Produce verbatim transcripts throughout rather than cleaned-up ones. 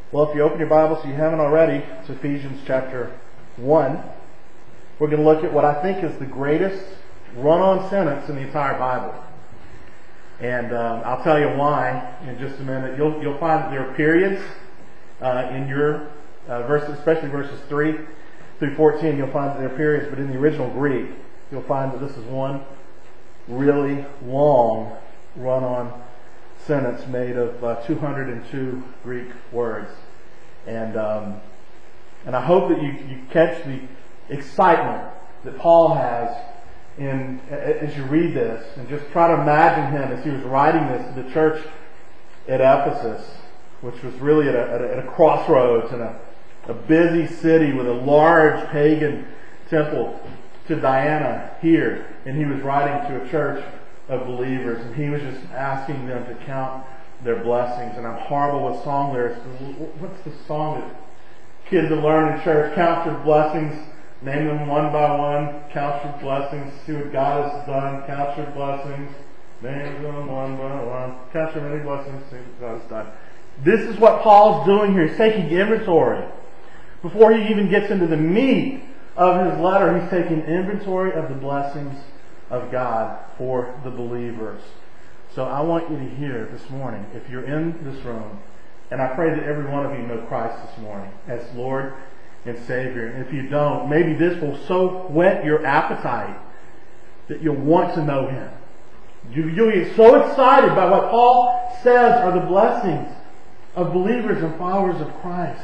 Well, if you open your Bible, so you haven't already, it's Ephesians chapter one. We're going to look at what I think is the greatest run-on sentence in the entire Bible. And um, I'll tell you why in just a minute. You'll you'll find that there are periods uh, in your uh, verses, especially verses three through fourteen. You'll find that there are periods, but in the original Greek, you'll find that this is one really long run-on sentence made of uh, two hundred two Greek words. And um, and I hope that you, you catch the excitement that Paul has in as you read this, and just try to imagine him as he was writing this to the church at Ephesus, which was really at a, at a, at a crossroads in a, a busy city with a large pagan temple to Diana here. And he was writing to a church of believers, and he was just asking them to count their blessings. And I'm horrible with song lyrics. What's the song that kids will learn in church? Count your blessings, name them one by one. Count your blessings, see what God has done. Count your blessings, name them one by one. Count your many blessings, see what God has done. This is what Paul's doing here. He's taking inventory. Before he even gets into the meat of his letter, he's taking inventory of the blessings of God for the believers. So I want you to hear this morning, if you're in this room, and I pray that every one of you know Christ this morning as Lord and Savior. And if you don't, maybe this will so whet your appetite that you'll want to know Him. You, you'll get so excited by what Paul says are the blessings of believers and followers of Christ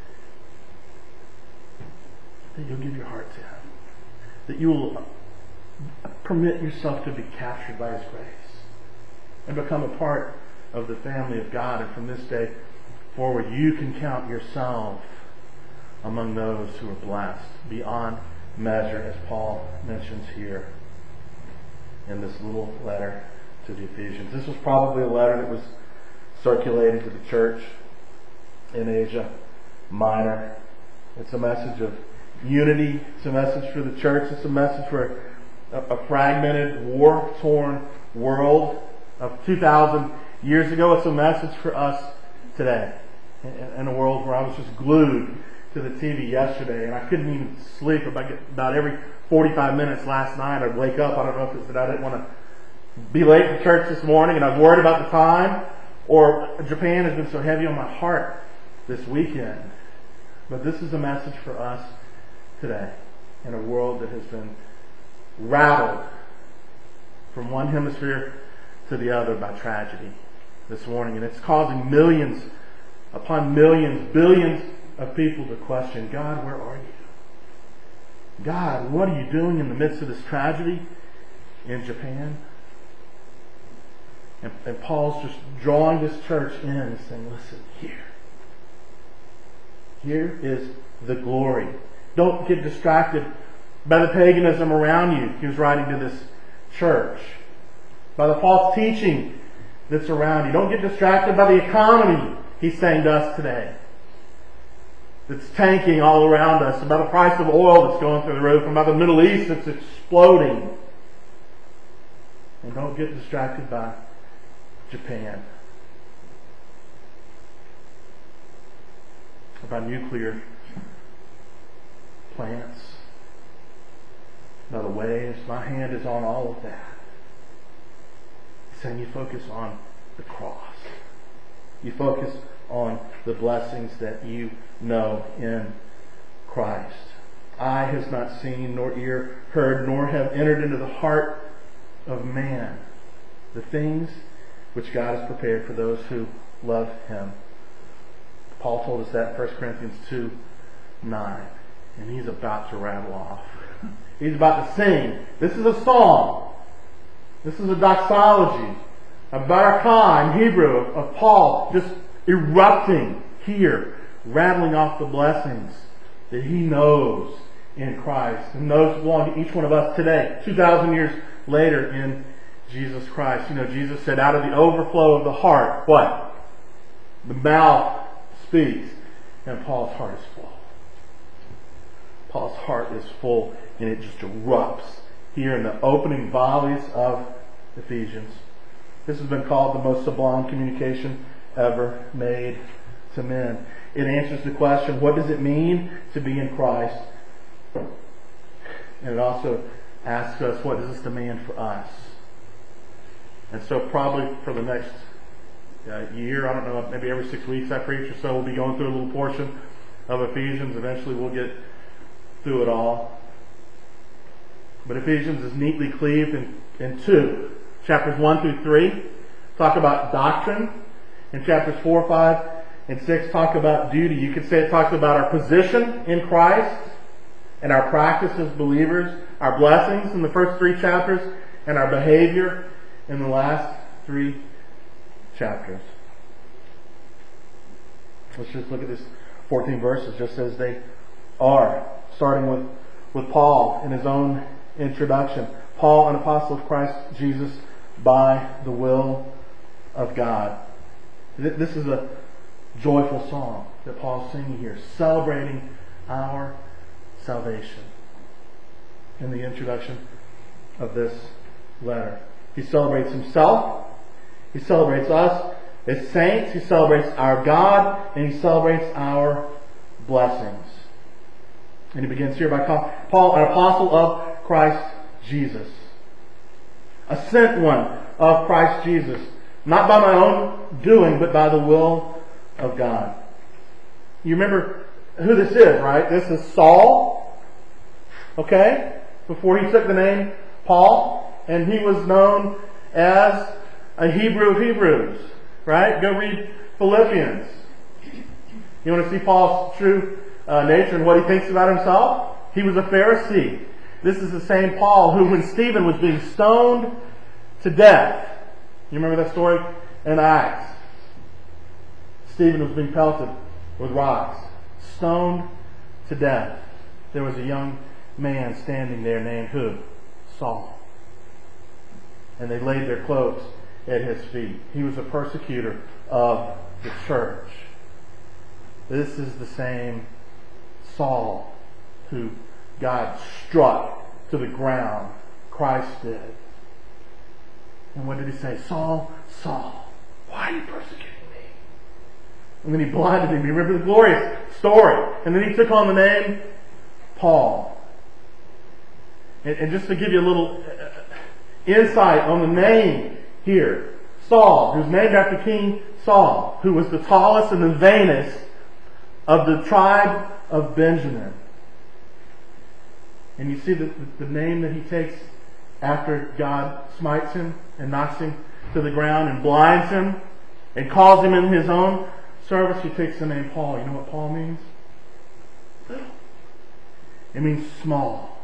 that you'll give your heart to Him. That you will permit yourself to be captured by His grace and become a part of the family of God. And from this day forward, you can count yourself among those who are blessed beyond measure, as Paul mentions here in this little letter to the Ephesians. This was probably a letter that was circulated to the church in Asia Minor. It's a message of unity. It's a message for the church. It's a message for a, a fragmented, war-torn world of two thousand years ago. It's a message for us today in, in a world where I was just glued to the T V yesterday, and I couldn't even sleep. About, about every forty-five minutes last night, I'd wake up. I don't know if it's that I didn't want to be late for church this morning, and I was worried about the time, or Japan has been so heavy on my heart this weekend. But this is a message for us today in a world that has been rattled from one hemisphere to the other by tragedy this morning. And it's causing millions upon millions, billions of people to question, God, where are you? God, what are you doing in the midst of this tragedy in Japan? And, and Paul's just drawing this church in and saying, listen, here. Here is the glory. Don't get distracted by the paganism around you. He was writing to this church. By the false teaching that's around you. Don't get distracted by the economy, he's saying to us today. That's tanking all around us. And by the price of oil that's going through the roof. And by the Middle East that's exploding. And don't get distracted by Japan. Or by nuclear plants. By the waves. My hand is on all of that. He's saying you focus on the cross. You focus on the blessings that you know in Christ. Eye has not seen, nor ear heard, nor have entered into the heart of man the things which God has prepared for those who love Him. Paul told us that in First Corinthians two nine. And he's about to rattle off. He's about to sing. This is a song. This is a doxology. A barakah in Hebrew of, of Paul just erupting here, rattling off the blessings that he knows in Christ and knows belong to each one of us today, two thousand years later in Jesus Christ. You know, Jesus said, out of the overflow of the heart, what? The mouth speaks. And Paul's heart is full. Paul's heart is full, and it just erupts here in the opening volleys of Ephesians. This has been called the most sublime communication ever made. to men. It answers the question, what does it mean to be in Christ? And it also asks us, what does this demand for us? And so probably for the next uh, year, I don't know, maybe every six weeks I preach or so, we'll be going through a little portion of Ephesians. Eventually we'll get through it all. But Ephesians is neatly cleaved in, in two. Chapters one through three talk about doctrine. And chapters four, five, and six talk about duty. You could say it talks about our position in Christ and our practice as believers, our blessings in the first three chapters, and our behavior in the last three chapters. Let's just look at this fourteen verses just as they are, starting with, with Paul in his own introduction. Paul, an apostle of Christ Jesus by the will of God. This is a joyful song that Paul's singing here, celebrating our salvation in the introduction of this letter. He celebrates himself. He celebrates us as saints. He celebrates our God. And he celebrates our blessings. And he begins here by calling Paul an apostle of Christ Jesus. A sent one of Christ Jesus. Not by my own doing, but by the will of God. You remember who this is, right? This is Saul. Okay? Before he took the name Paul. And he was known as a Hebrew of Hebrews. Right? Go read Philippians. You want to see Paul's true uh, nature and what he thinks about himself? He was a Pharisee. This is the same Paul who, when Stephen was being stoned to death, you remember that story in Acts? Stephen was being pelted with rocks, stoned to death. There was a young man standing there named who? Saul. And they laid their cloaks at his feet. He was a persecutor of the church. This is the same Saul who God struck to the ground. Christ did. And what did he say? Saul, Saul, why are you persecuting me? And then he blinded him. You remember the glorious story. And then he took on the name Paul. And, and just to give you a little insight on the name here. Saul, who's named after King Saul, who was the tallest and the vainest of the tribe of Benjamin. And you see the, the, the name that he takes after God smites him and knocks him to the ground and blinds him and calls him in his own service. He takes the name Paul. You know what Paul means? Little. It means small.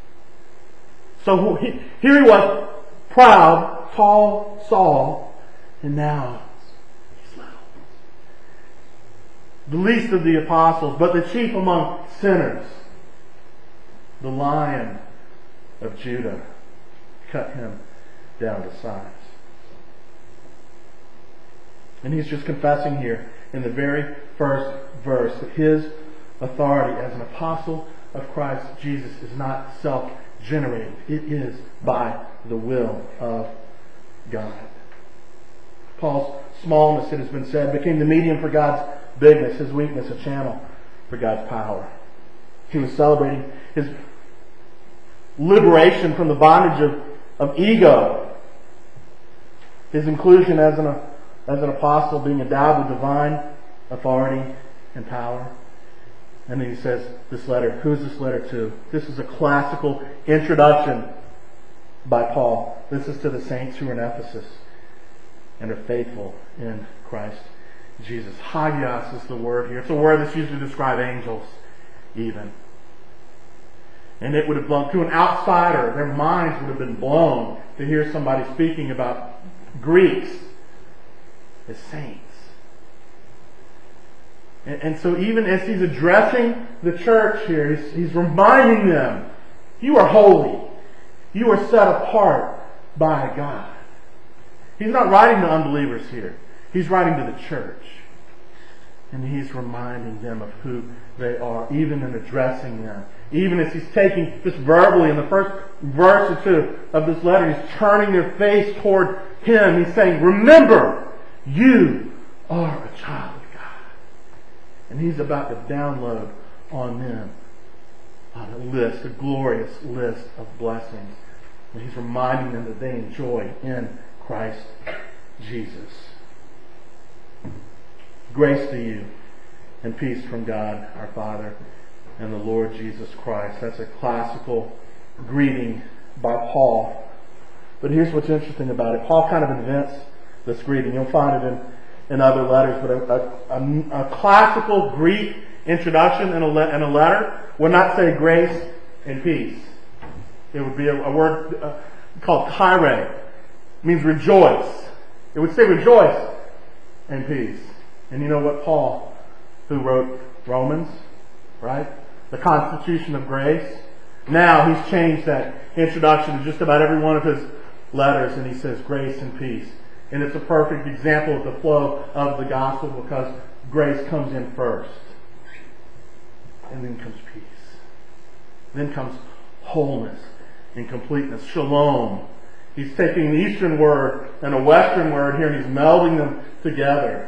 So he, here he was, proud, tall Saul, and now he's little. The least of the apostles, but the chief among sinners. The Lion of Judah cut him down to size. And he's just confessing here in the very first verse that his authority as an apostle of Christ Jesus is not self-generated. It is by the will of God. Paul's smallness, it has been said, became the medium for God's bigness, his weakness, a channel for God's power. He was celebrating his liberation from the bondage of, of ego. His inclusion as an, as an apostle, being endowed with divine authority and power. And then he says, this letter, who's this letter to? This is a classical introduction by Paul. This is to the saints who are in Ephesus and are faithful in Christ Jesus. Hagios is the word here. It's a word that's used to describe angels, even. And it would have blown, to an outsider, their minds would have been blown to hear somebody speaking about Greeks as saints. And, and so even as he's addressing the church here, he's, he's reminding them, you are holy. You are set apart by God. He's not writing to unbelievers here. He's writing to the church. And he's reminding them of who they are, even in addressing them. Even as he's taking, just verbally in the first verse or two of this letter, he's turning their face toward him. He's saying, remember, you are a child of God. He's about to download on them a list, a glorious list of blessings. And He's reminding them that they enjoy in Christ Jesus. Grace to you and peace from God our Father and the Lord Jesus Christ. That's a classical greeting by Paul. But here's what's interesting about it. Paul kind of invents this greeting. You'll find it in, in other letters. But a, a, a classical Greek introduction in a, le- in a letter would not say grace and peace. It would be a, a word uh, called chaire. It means rejoice. It would say rejoice and peace. And you know what Paul, who wrote Romans, right? The Constitution of Grace. Now he's changed that introduction to just about every one of his letters, and he says grace and peace. And it's a perfect example of the flow of the gospel, because grace comes in first. And then comes peace. Then comes wholeness and completeness. Shalom. He's taking the Eastern word and a Western word here, and he's melding them together.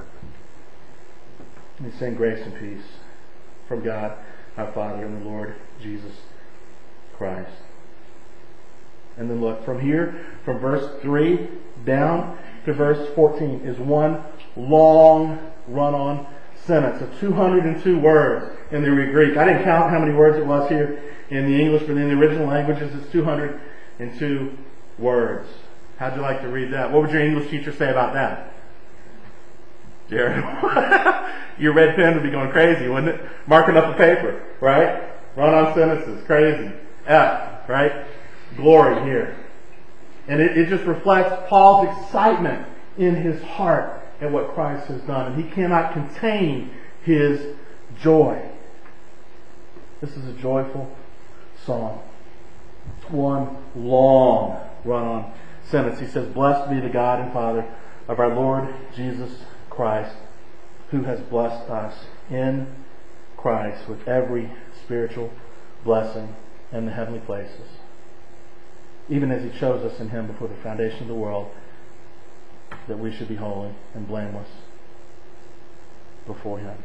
And he's saying grace and peace from God our Father and the Lord Jesus Christ. And then look, from here, from verse three down to verse fourteen is one long run-on sentence of two hundred two words in the Greek. I didn't count how many words it was here in the English, but in the original languages it's two hundred two words. How'd you like to read that? What would your English teacher say about that? Jared? Your red pen would be going crazy, wouldn't it? Marking up the paper, right? Run-on sentences, crazy. F, right? Glory here. And it, it just reflects Paul's excitement in his heart at what Christ has done. And he cannot contain his joy. This is a joyful song. One long run-on sentence. He says, "Blessed be the God and Father of our Lord Jesus Christ, who has blessed us in Christ with every spiritual blessing in the heavenly places, even as He chose us in Him before the foundation of the world, that we should be holy and blameless before Him."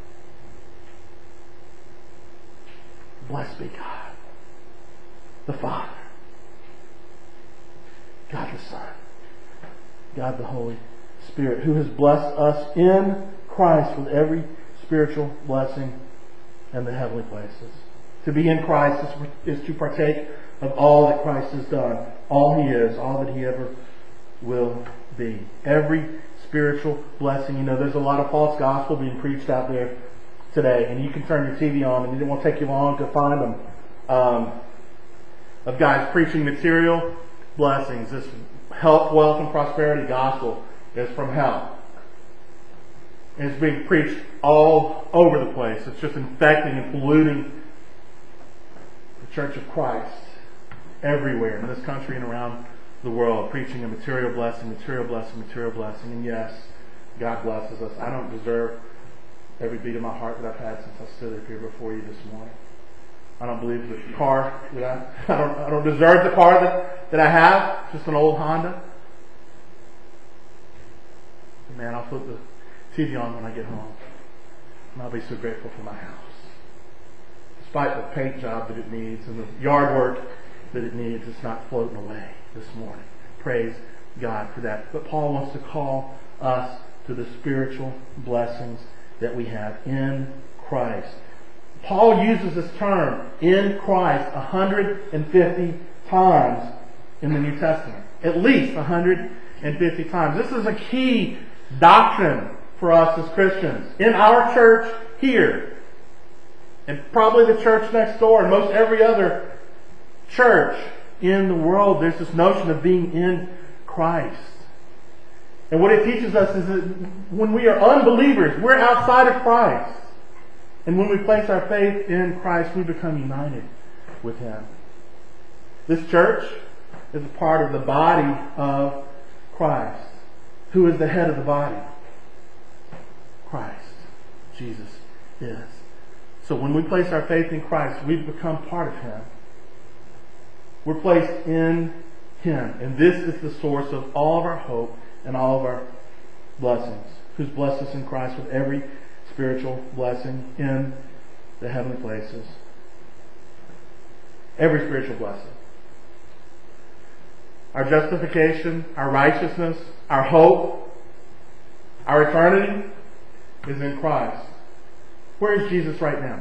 Blessed be God, the Father, God the Son, God the Holy Spirit, who has blessed us in Christ with every spiritual blessing in the heavenly places. To be in Christ is, is to partake of all that Christ has done, all He is, all that He ever will be. Every spiritual blessing. You know, there's a lot of false gospel being preached out there today, and you can turn your T V on, and it won't take you long to find them. Um, of guys preaching material blessings. This health, wealth, and prosperity gospel is from hell. And it's being preached all over the place. It's just infecting and polluting the Church of Christ everywhere in this country and around the world, preaching a material blessing, material blessing, material blessing. And yes, God blesses us. I don't deserve every beat of my heart that I've had since I stood up here before you this morning. I don't believe the car that I, I don't, I don't deserve the car that, that I have, just an old Honda. Man, I'll flip the T V on when I get home, and I'll be so grateful for my house. Despite the paint job that it needs and the yard work that it needs, it's not floating away this morning. Praise God for that. But Paul wants to call us to the spiritual blessings that we have in Christ. Paul uses this term, in Christ, one hundred fifty times in the New Testament. At least one hundred fifty times. This is a key doctrine for us as Christians. In our church here, and probably the church next door, and most every other church in the world, there's this notion of being in Christ. And what it teaches us is that when we are unbelievers, we're outside of Christ. And when we place our faith in Christ, we become united with Him. This church is a part of the body of Christ. Who is the head of the body? Christ. Jesus is. So when we place our faith in Christ, we become part of Him. We're placed in Him. And this is the source of all of our hope and all of our blessings. Who's blessed us in Christ with every spiritual blessing in the heavenly places. Every spiritual blessing. Our justification, our righteousness, our hope, our eternity is in Christ. Where is Jesus right now?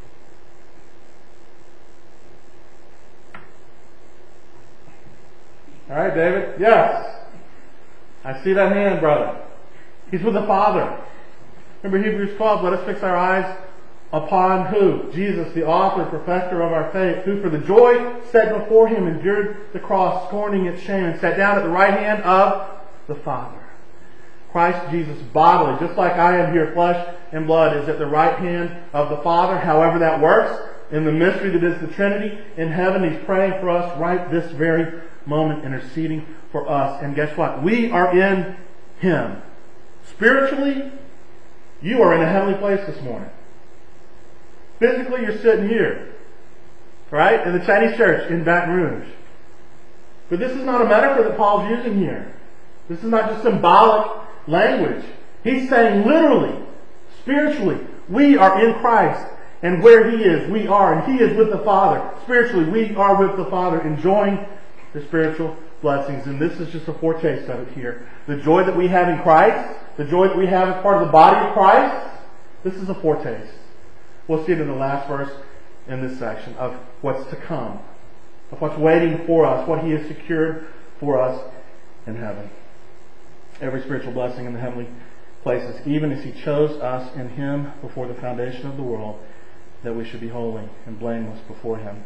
All right, David? Yes. I see that hand, brother. He's with the Father. Remember Hebrews twelve, let us fix our eyes upon who? Jesus, the author, perfecter of our faith, who for the joy set before him endured the cross, scorning its shame, and sat down at the right hand of the Father. Christ Jesus bodily, just like I am here, flesh and blood, is at the right hand of the Father. However that works, in the mystery that is the Trinity, in heaven, He's praying for us right this very moment, interceding for us. And guess what? We are in Him. Spiritually, you are in a heavenly place this morning. Physically, you're sitting here, right, in the Chinese church in Baton Rouge. But this is not a metaphor that Paul's using here. This is not just symbolic language. He's saying literally, spiritually, we are in Christ. And where He is, we are. And He is with the Father. Spiritually, we are with the Father, enjoying the spiritual blessings. And this is just a foretaste of it here. The joy that we have in Christ, the joy that we have as part of the body of Christ, this is a foretaste. We'll see it in the last verse in this section of what's to come, of what's waiting for us, what He has secured for us in heaven. Every spiritual blessing in the heavenly places, even as He chose us in Him before the foundation of the world, that we should be holy and blameless before Him.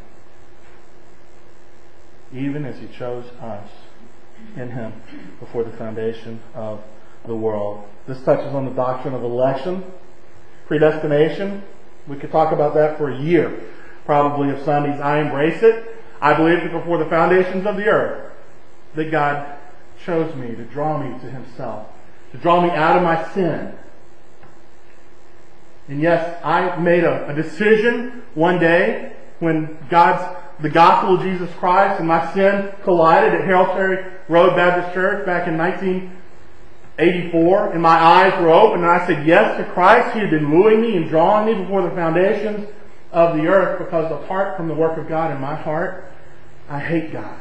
Even as He chose us in Him before the foundation of the world. This touches on the doctrine of election, predestination. We could talk about that for a year, probably of Sundays. I embrace it. I believe that before the foundations of the earth, that God chose me to draw me to Himself, to draw me out of my sin. And yes, I made a, a decision one day when God's the gospel of Jesus Christ and my sin collided at Harold Ferry Road Baptist Church back in nineteen eighty-four, and my eyes were open, and I said yes to Christ. He had been wooing me and drawing me before the foundations of the earth, because apart from the work of God in my heart, I hate God.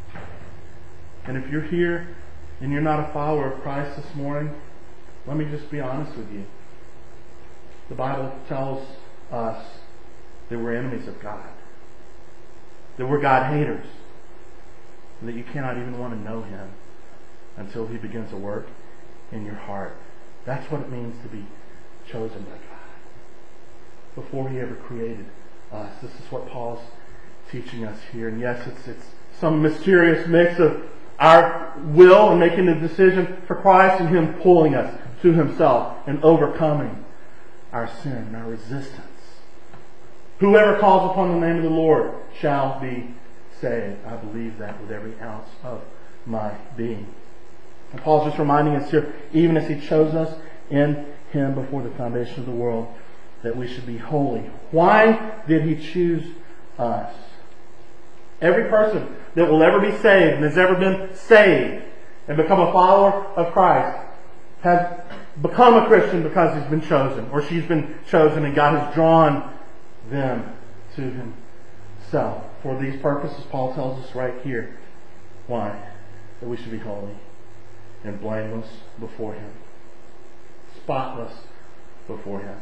And if you're here and you're not a follower of Christ this morning, let me just be honest with you. The Bible tells us that we're enemies of God, that we're God haters, and that you cannot even want to know Him until He begins to work in your heart. That's what it means to be chosen by God before He ever created us. This is what Paul's teaching us here. And yes, it's it's some mysterious mix of our will and making the decision for Christ and Him pulling us to Himself and overcoming our sin and our resistance. Whoever calls upon the name of the Lord shall be saved. I believe that with every ounce of my being. And Paul's just reminding us here, even as He chose us in Him before the foundation of the world, that we should be holy. Why did He choose us? Every person that will ever be saved and has ever been saved and become a follower of Christ has become a Christian because he's been chosen, or she's been chosen, and God has drawn them to Himself. For these purposes, Paul tells us right here, why? That we should be holy and blameless before Him. Spotless before Him.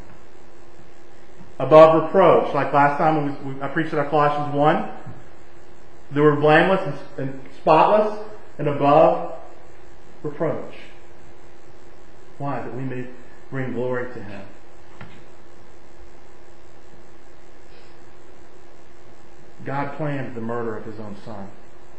Above reproach. Like last time when we, I preached out of Colossians one, they were blameless and, and spotless and above reproach. Why? That we may bring glory to Him. God planned the murder of His own Son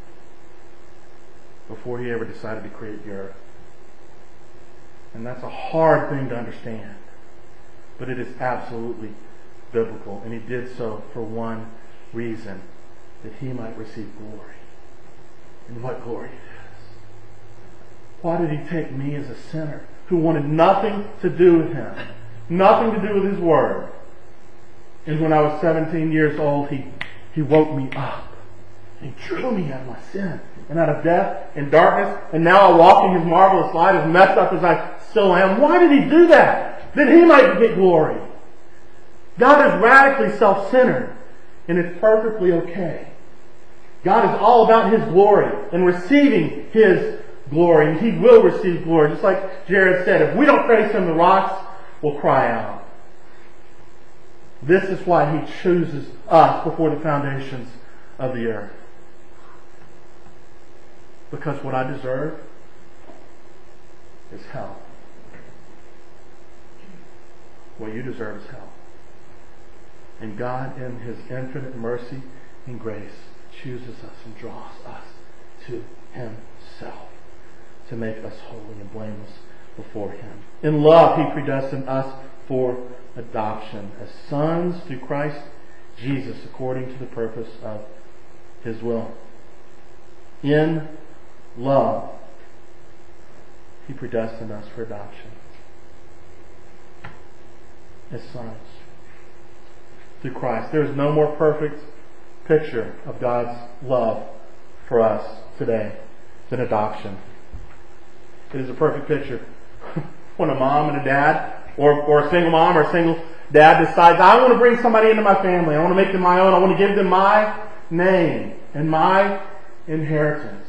before He ever decided to create the earth. And that's a hard thing to understand. But it is absolutely biblical. And He did so for one reason, that He might receive glory. And what glory it is. Why did He take me as a sinner who wanted nothing to do with Him, nothing to do with His Word? And when I was seventeen years old, He, he woke me up. He drew me out of my sin and out of death and darkness. And now I walk in His marvelous light, as messed up as I still am. Why did He do that? that He might get glory. God is radically self-centered, and it's perfectly okay. God is all about His glory and receiving His glory, and He will receive glory. Just like Jared said, if we don't praise Him, the rocks will cry out. This is why He chooses us before the foundations of the earth. Because what I deserve is hell. What you deserve is hell. And God, in His infinite mercy and grace, chooses us and draws us to Himself to make us holy and blameless before Him. In love, He predestined us for adoption as sons through Christ Jesus, according to the purpose of His will. In love, He predestined us for adoption as sons through Christ. There is no more perfect picture of God's love for us today than adoption. It is a perfect picture. When a mom and a dad, or, or a single mom or a single dad decides, I want to bring somebody into my family, I want to make them my own, I want to give them my name and my inheritance.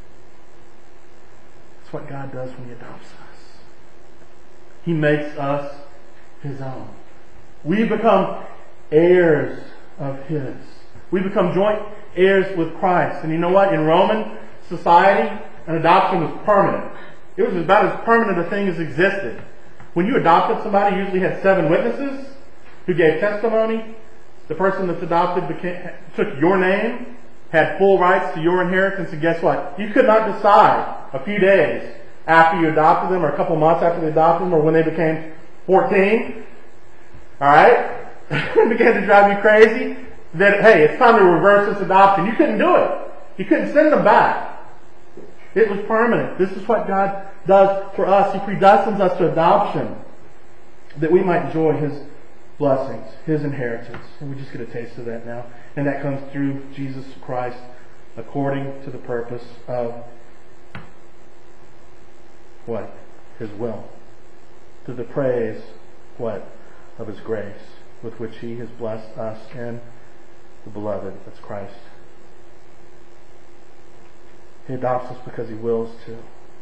That's what God does when He adopts us. He makes us His own. We become heirs of His. We become joint heirs with Christ. And you know what? In Roman society, an adoption was permanent. It was about as permanent a thing as existed. When you adopted somebody, you usually had seven witnesses who gave testimony. The person that's adopted became, took your name, had full rights to your inheritance, and guess what? You could not decide a few days after you adopted them, or a couple months after they adopted them, or when they became fourteen, alright? It began to drive you crazy, that, hey, it's time to reverse this adoption. You couldn't do it. You couldn't send them back. It was permanent. This is what God does for us. He predestines us to adoption that we might enjoy His blessings, His inheritance. And we just get a taste of that now. And that comes through Jesus Christ according to the purpose of what? His will. To the praise, what? Of His grace, with which He has blessed us in the beloved. That's Christ. He adopts us because He wills to.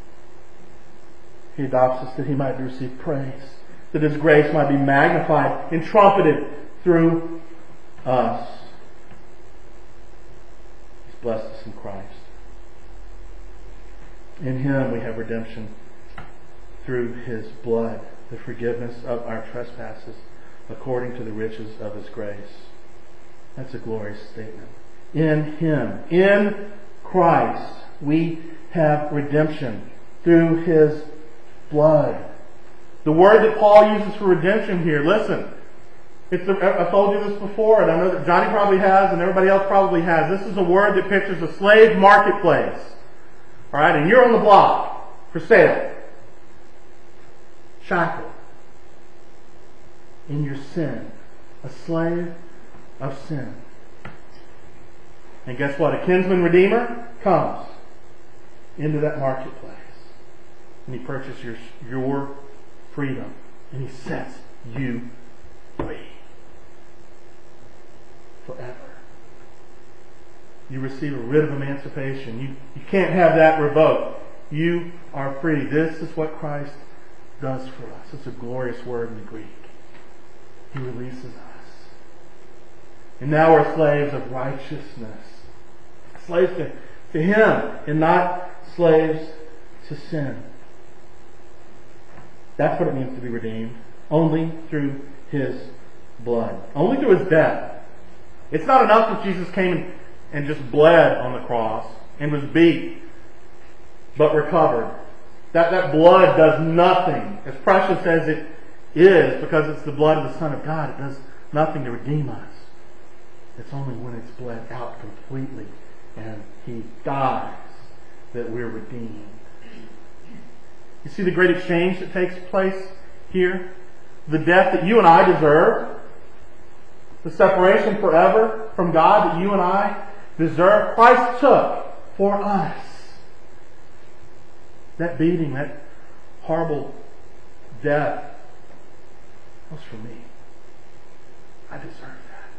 He adopts us that He might receive praise, that His grace might be magnified and trumpeted through us. He's blessed us in Christ. In Him we have redemption through His blood, the forgiveness of our trespasses, according to the riches of His grace. That's a glorious statement. In Him, in Christ, we have redemption through His blood. The word that Paul uses for redemption here, listen, it's the, I've told you this before, and I know that Johnny probably has, and everybody else probably has. This is a word that pictures a slave marketplace. Alright, and you're on the block for sale. Shackled in your sin. A slave of sin. And guess what? A kinsman redeemer comes into that marketplace. And He purchases your, your freedom. And He sets you free. Forever. You receive a writ of emancipation. You, you can't have that revoked. You are free. This is what Christ does for us. It's a glorious word in the Greek. He releases us. And now we're slaves of righteousness. Slaves to, to Him and not slaves to sin. That's what it means to be redeemed. Only through His blood. Only through His death. It's not enough that Jesus came and just bled on the cross and was beat, but recovered. That, that blood does nothing. As precious as it is, because it's the blood of the Son of God, it does nothing to redeem us. It's only when it's bled out completely and He dies that we're redeemed. You see the great exchange that takes place here? The death that you and I deserve, the separation forever from God that you and I deserve, Christ took for us. That beating, that horrible death was for me. I deserve that.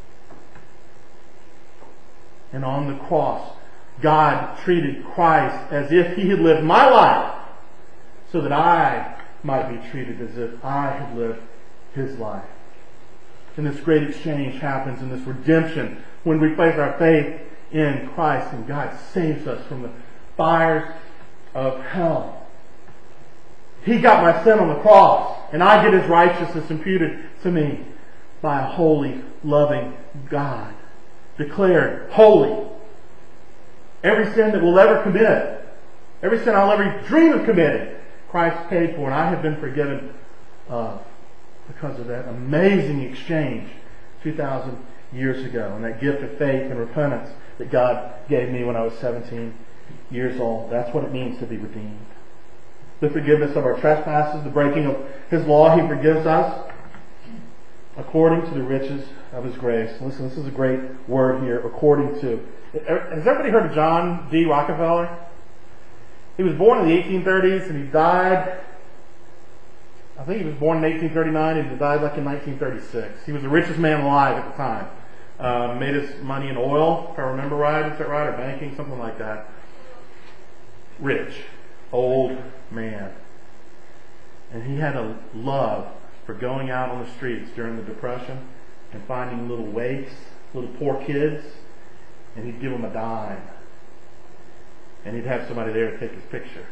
And on the cross, God treated Christ as if He had lived my life so that I might be treated as if I had lived His life. And this great exchange happens in this redemption when we place our faith in Christ and God saves us from the fires of hell. He got my sin on the cross and I get His righteousness imputed to me by a holy, loving God. Declared holy. Every sin that we'll ever commit, every sin I'll ever dream of committing, Christ paid for and I have been forgiven of because of that amazing exchange two thousand years ago and that gift of faith and repentance that God gave me when I was seventeen years old. That's what it means to be redeemed. The forgiveness of our trespasses, the breaking of His law, He forgives us according to the riches of His grace. Listen, this is a great word here, according to. Has everybody heard of John D. Rockefeller? He was born in the eighteen thirties and he died, I think he was born in eighteen thirty-nine and he died like in nineteen thirty-six. He was the richest man alive at the time. Uh, made his money in oil, if I remember right, is that right? Or banking, something like that. Rich, old man. And he had a love for going out on the streets during the Depression and finding little waifs, little poor kids, and he'd give them a dime. And he'd have somebody there to take his picture.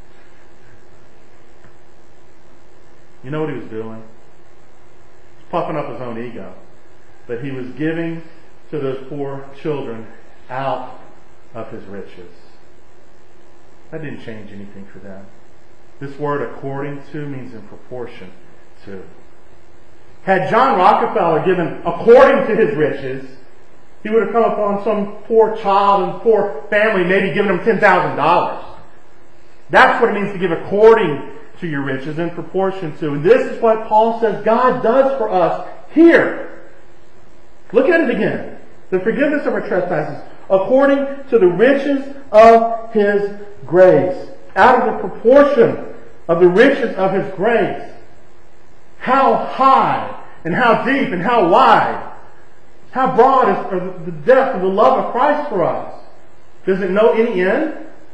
You know what he was doing? He's puffing up his own ego. But he was giving to those poor children out of his riches. That didn't change anything for them. This word according to means in proportion to. Had John Rockefeller given according to his riches, he would have come upon some poor child and poor family, maybe giving them ten thousand dollars. That's what it means to give according to your riches, in proportion to. And this is what Paul says God does for us here. Look at it again. The forgiveness of our trespasses, according to the riches of His grace. Out of the proportion of the riches of His grace. How high and how deep and how wide, how broad is the depth of the love of Christ for us. Does it know any end?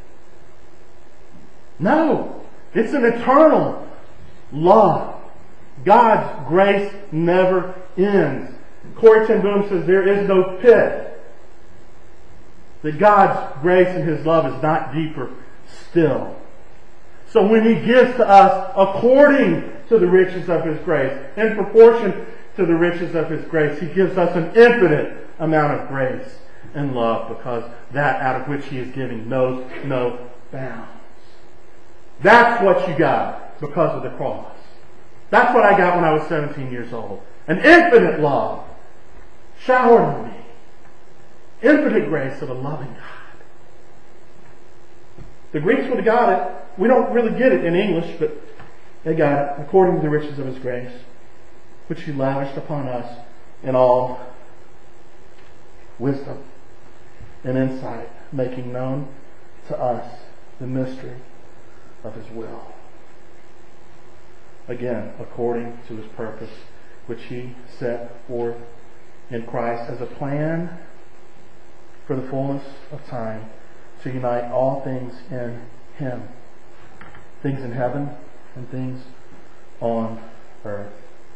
No. It's an eternal love. God's grace never ends. Corrie ten Boom says there is no pit. That God's grace and His love is not deeper still. So when He gives to us according to the riches of His grace, in proportion to the riches of His grace, He gives us an infinite amount of grace and love, because that out of which He is giving knows no bounds. That's what you got because of the cross. That's what I got when I was seventeen years old. An infinite love showered on me. Infinite grace of a loving God. The Greeks would have got it. We don't really get it in English, but they got it according to the riches of His grace, which He lavished upon us in all wisdom and insight, making known to us the mystery of His will. Again, according to His purpose, which He set forth in Christ as a plan for the fullness of time to unite all things in Him. Things in heaven and things on earth.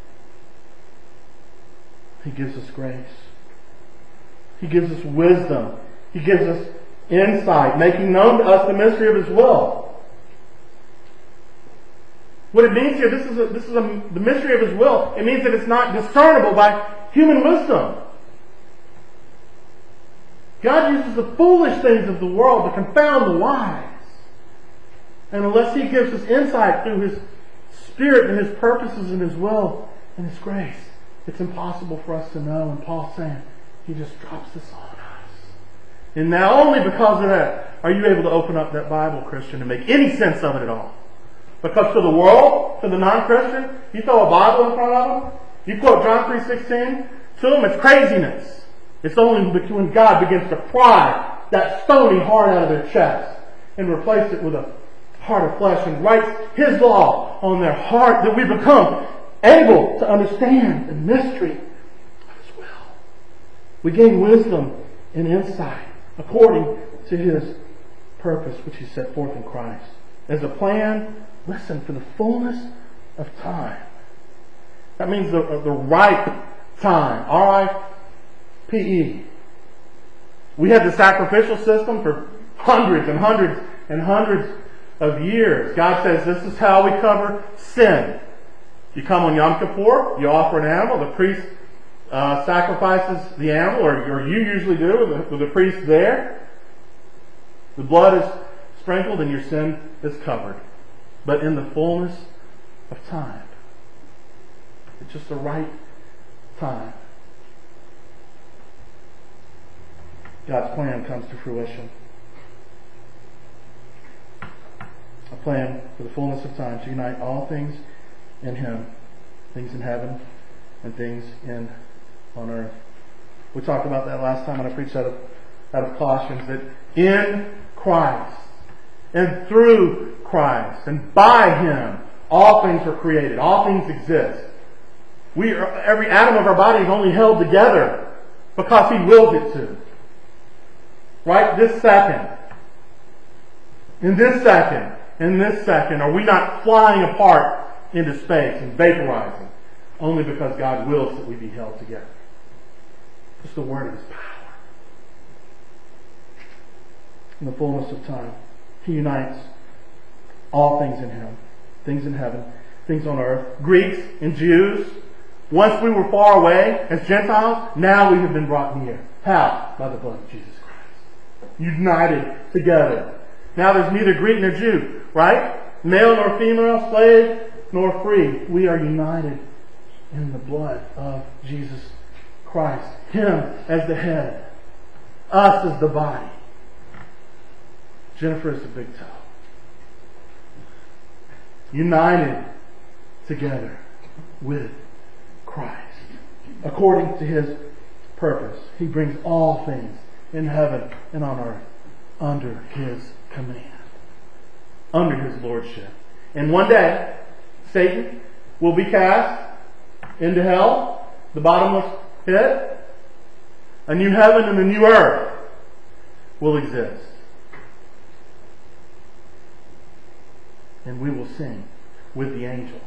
He gives us grace. He gives us wisdom. He gives us insight, making known to us the mystery of His will. What it means here, this is a, this is a, the mystery of His will. It means that it's not discernible by human wisdom. God uses the foolish things of the world to confound the wise. And unless He gives us insight through His Spirit and His purposes and His will and His grace, it's impossible for us to know. And Paul's saying, He just drops this on us. And now only because of that are you able to open up that Bible, Christian, and make any sense of it at all. Because to the world, to the non-Christian, you throw a Bible in front of them, you quote John three sixteen, to them it's craziness. It's only when God begins to pry that stony heart out of their chest and replace it with a heart of flesh and writes His law on their heart that we become able to understand the mystery of His will. We gain wisdom and insight according to His purpose, which He set forth in Christ. As a plan, listen, for the fullness of time. That means the, the ripe time. R I P E. We had the sacrificial system for hundreds and hundreds and hundreds of years. God says this is how we cover sin. You come on Yom Kippur, you offer an animal, the priest uh, sacrifices the animal, or, or you usually do with the, with the priest there. The blood is sprinkled and your sin is covered. But in the fullness of time. It's just the right time. God's plan comes to fruition. A plan for the fullness of time to unite all things in Him, things in heaven and things in on earth. We talked about that last time when I preached out of, out of Colossians, that in Christ and through Christ and by Him all things were created, all things exist. We are, every atom of our body is only held together because He willed it to. Right this second, in this second, in this second, are we not flying apart into space and vaporizing only because God wills that we be held together? Just the word of His power. In the fullness of time, He unites all things in Him, things in heaven, things on earth, Greeks and Jews. Once we were far away as Gentiles, now we have been brought near. How? By the blood of Jesus Christ. United together. Now there's neither Greek nor Jew, right? Male nor female, slave nor free. We are united in the blood of Jesus Christ. Him as the head. Us as the body. Jennifer is the big toe. United together with Christ. According to His purpose. He brings all things in heaven and on earth under His command. Under His lordship. And one day, Satan will be cast into hell, the bottomless pit. A new heaven and a new earth will exist. And we will sing with the angels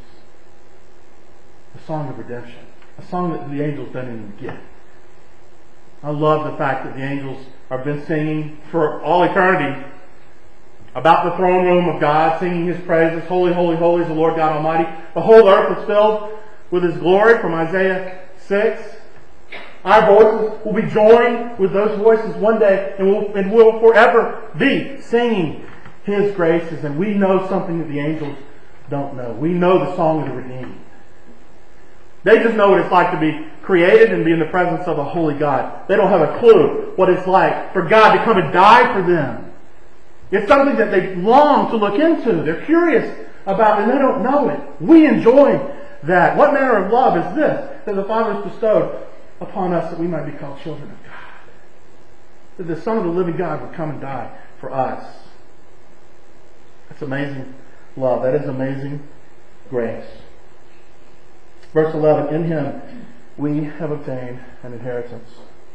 a song of redemption. A song that the angels don't even get. I love the fact that the angels have been singing for all eternity about the throne room of God, singing His praises. Holy, holy, holy is the Lord God Almighty. The whole earth is filled with His glory, from Isaiah six. Our voices will be joined with those voices one day, and will and will forever be singing His graces. And we know something that the angels don't know. We know the song of the redeemed. They just know what it's like to be created and be in the presence of a holy God. They don't have a clue what it's like for God to come and die for them. It's something that they long to look into. They're curious about, and they don't know it. We enjoy that. What manner of love is this that the Father has bestowed upon us, that we might be called children of God? That the Son of the living God would come and die for us. That's amazing love. That is amazing grace. Verse eleven, in Him we have obtained an inheritance.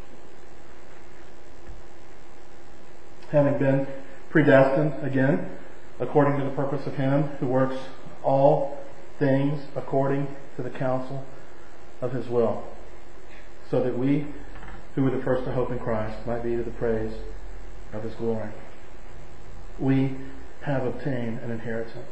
Having been predestined, again, according to the purpose of Him who works all things according to the counsel of His will, so that we, who were the first to hope in Christ, might be to the praise of His glory. We have obtained an inheritance.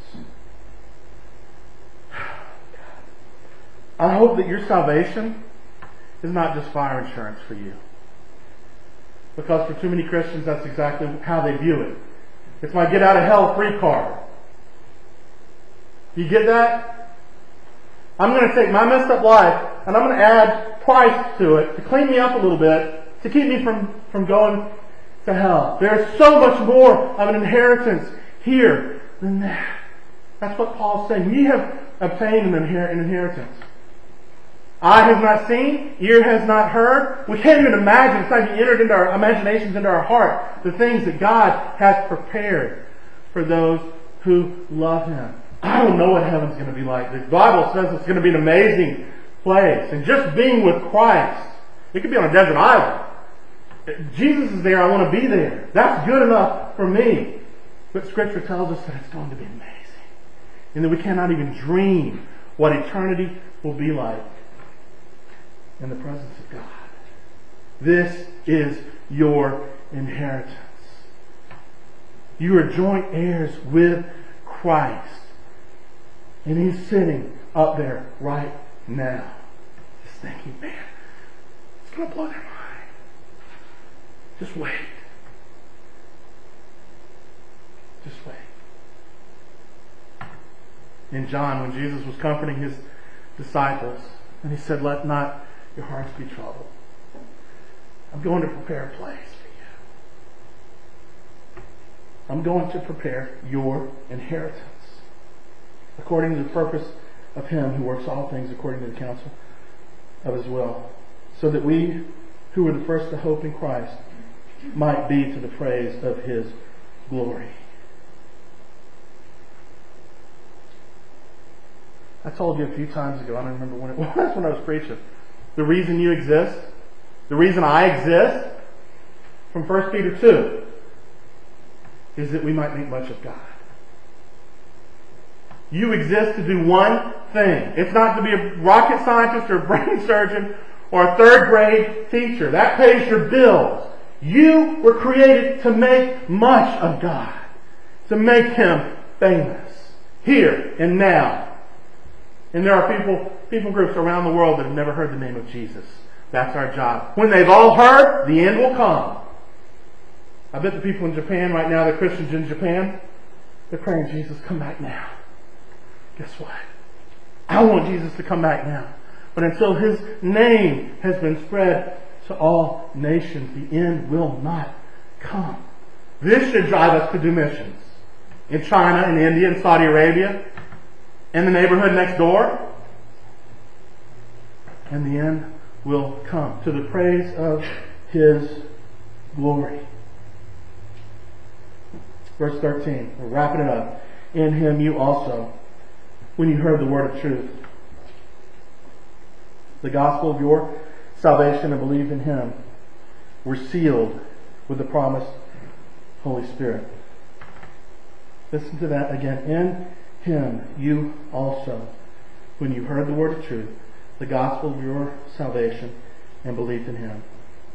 I hope that your salvation is not just fire insurance for you. Because for too many Christians, that's exactly how they view it. It's my get out of hell free card. You get that? I'm going to take my messed up life and I'm going to add Christ to it to clean me up a little bit, to keep me from, from going to hell. There's so much more of an inheritance here than that. That's what Paul's saying. We have obtained an, inher- an inheritance. Eye has not seen, ear has not heard. We can't even imagine, it's not even entered into our imaginations, into our heart, the things that God has prepared for those who love Him. I don't know what heaven's going to be like. The Bible says it's going to be an amazing place. And just being with Christ, it could be on a desert island. Jesus is there, I want to be there. That's good enough for me. But Scripture tells us that it's going to be amazing. And that we cannot even dream what eternity will be like in the presence of God. This is your inheritance. You are joint heirs with Christ. And He's sitting up there right now. Just thinking, man, it's going to blow their mind. Just wait. Just wait. In John, when Jesus was comforting His disciples, and He said, let not your hearts be troubled. I'm going to prepare a place for you. I'm going to prepare your inheritance according to the purpose of Him who works all things according to the counsel of His will, so that we who were the first to hope in Christ might be to the praise of His glory. I told you a few times ago, I don't remember when it was when I was preaching, the reason you exist, the reason I exist, from First Peter two, is that we might make much of God. You exist to do one thing. It's not to be a rocket scientist or a brain surgeon or a third grade teacher. That pays your bills. You were created to make much of God. To make Him famous. Here and now. And there are people, people groups around the world that have never heard the name of Jesus. That's our job. When they've all heard, the end will come. I bet the people in Japan right now, the Christians in Japan, they're praying, Jesus, come back now. Guess what? I want Jesus to come back now. But until His name has been spread to all nations, the end will not come. This should drive us to do missions. In China, in India, in Saudi Arabia, in the neighborhood next door. And the end will come to the praise of His glory. Verse thirteen, we're wrapping it up. In Him you also, when you heard the word of truth, the gospel of your salvation, and believed in Him, were sealed with the promised Holy Spirit. Listen to that again. In Him you also, when you heard the word of truth, the gospel of your salvation, and believed in Him,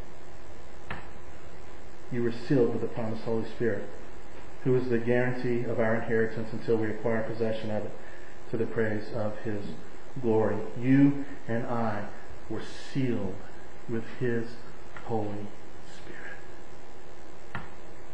you were sealed with the promised Holy Spirit, who is the guarantee of our inheritance until we acquire possession of it, to the praise of His glory. You and I were sealed with His Holy Spirit.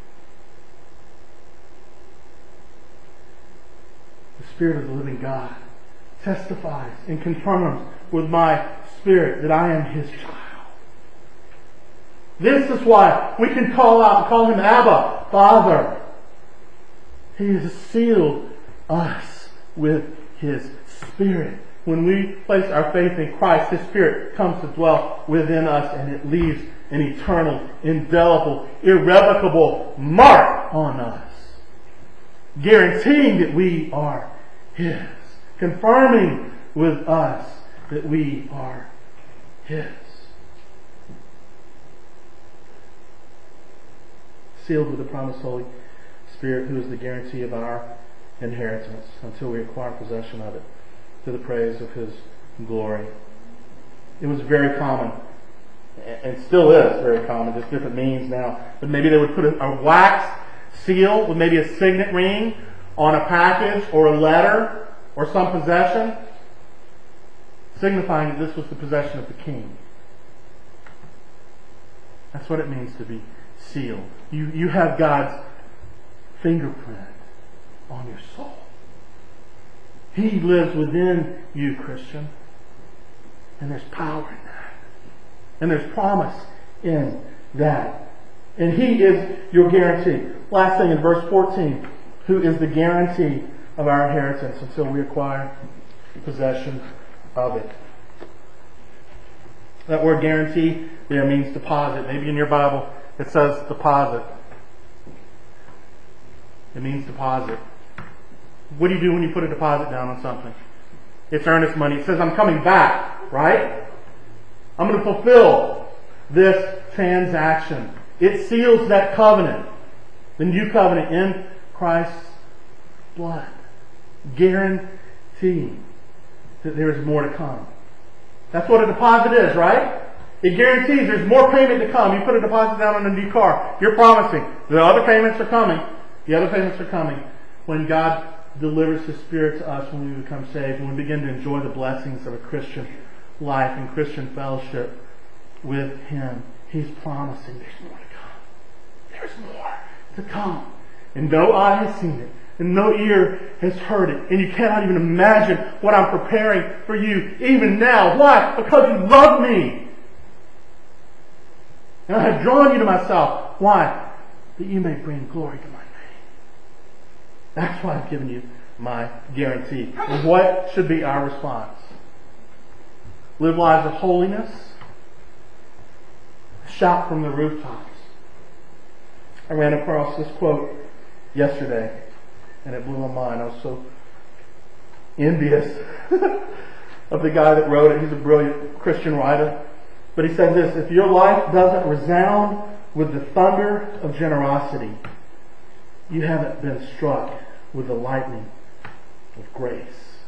The Spirit of the living God testifies and confirms with my spirit that I am His child. This is why we can call out and call Him Abba, Father. He has sealed us with His Spirit. When we place our faith in Christ, His Spirit comes to dwell within us, and it leaves an eternal, indelible, irrevocable mark on us, guaranteeing that we are His, confirming with us that we are His. Sealed with the promised Holy Spirit, who is the guarantee of our inheritance until we acquire possession of it, to the praise of His glory. It was very common, and still is very common, just different means now, but maybe they would put a, a wax seal with maybe a signet ring on a package or a letter or some possession, signifying that this was the possession of the king. That's what it means to be sealed. You, you have God's fingerprint on your soul. He lives within you, Christian. And there's power in that. And there's promise in that. And He is your guarantee. Last thing in verse fourteen, who is the guarantee of our inheritance until we acquire possession of it. That word guarantee there means deposit. Maybe in your Bible it says deposit. It means deposit. What do you do when you put a deposit down on something? It's earnest money. It says, I'm coming back, right? I'm going to fulfill this transaction. It seals that covenant, the new covenant in Christ's blood, guaranteeing that there is more to come. That's what a deposit is, right? It guarantees there's more payment to come. You put a deposit down on a new car. You're promising the other payments are coming. The other payments are coming when God delivers His Spirit to us, when we become saved, when we begin to enjoy the blessings of a Christian life and Christian fellowship with Him. He's promising there's more to come. There's more to come. And no eye has seen it. And no ear has heard it. And you cannot even imagine what I'm preparing for you even now. Why? Because you love me. And I have drawn you to myself. Why? That you may bring glory to my name. That's why I've given you my guarantee. And what should be our response? Live lives of holiness. Shout from the rooftops. I ran across this quote yesterday, and it blew my mind. I was so envious of the guy that wrote it. He's a brilliant Christian writer. But he said this: if your life doesn't resound with the thunder of generosity, you haven't been struck with the lightning of grace.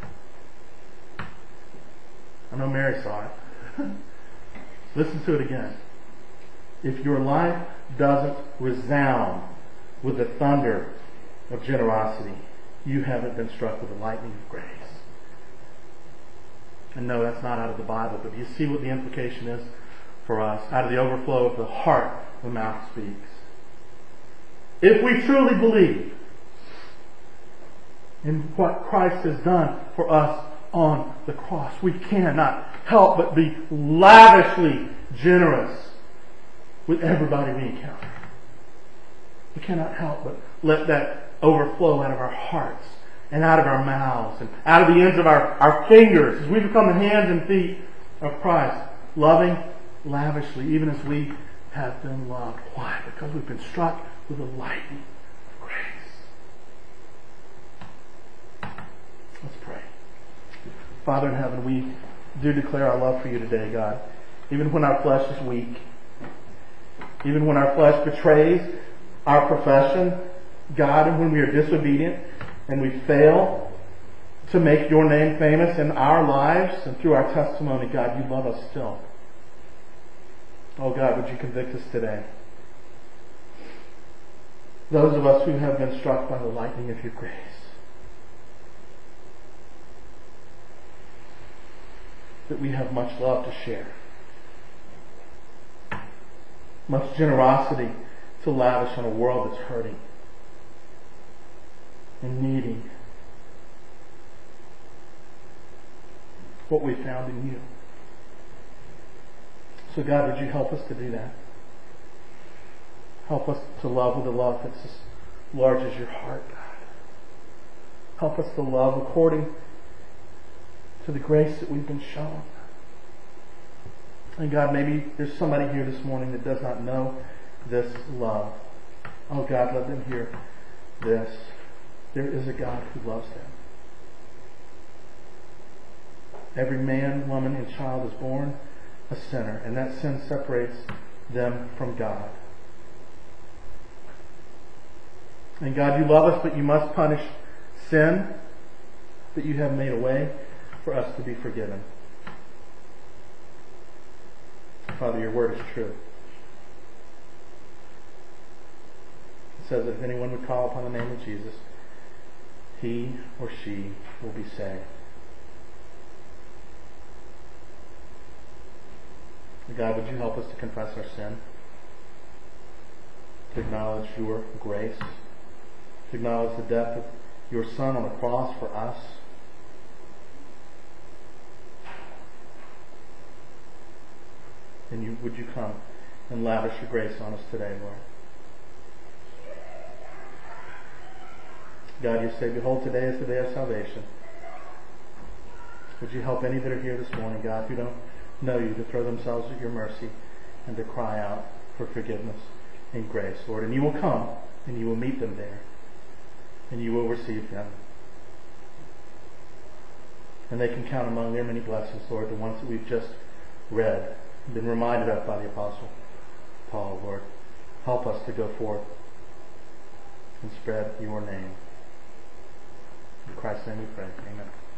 I know Mary saw it. Listen to it again. If your life doesn't resound with the thunder of generosity, you haven't been struck with the lightning of grace. And no, that's not out of the Bible, but you see what the implication is for us. Out of the overflow of the heart, the mouth speaks. If we truly believe in what Christ has done for us on the cross, we cannot help but be lavishly generous with everybody we encounter. We cannot help but let that overflow out of our hearts and out of our mouths and out of the ends of our, our fingers as we become the hands and feet of Christ, loving lavishly, even as we have been loved. Why? Because we've been struck with the lightning of grace. Let's pray. Father in heaven, we do declare our love for you today, God. Even when our flesh is weak, even when our flesh betrays our profession, God, and when we are disobedient and we fail to make your name famous in our lives and through our testimony, God, you love us still. Oh God, would you convict us today? Those of us who have been struck by the lightning of your grace. That we have much love to share. Much generosity to lavish on a world that's hurting and needing what we found in you. So God, would you help us to do that? Help us to love with a love that's as large as your heart, God. Help us to love according to the grace that we've been shown. And God, maybe there's somebody here this morning that does not know this love. Oh God, let them hear this. There is a God who loves them. Every man, woman, and child is born a sinner, and that sin separates them from God. And God, you love us, but you must punish sin, but you have made a way for us to be forgiven. Father, your word is true. It says that if anyone would call upon the name of Jesus, he or she will be saved. God, would you help us to confess our sin, to acknowledge your grace, to acknowledge the death of your Son on the cross for us. And you, would you come and lavish your grace on us today, Lord? God, you say, behold, today is the day of salvation. Would you help any that are here this morning, God, who don't know you, to throw themselves at your mercy and to cry out for forgiveness and grace, Lord. And you will come and you will meet them there and you will receive them. And they can count among their many blessings, Lord, the ones that we've just read, been reminded of by the Apostle Paul, Lord. Help us to go forth and spread your name. In Christ's name we pray. Amen.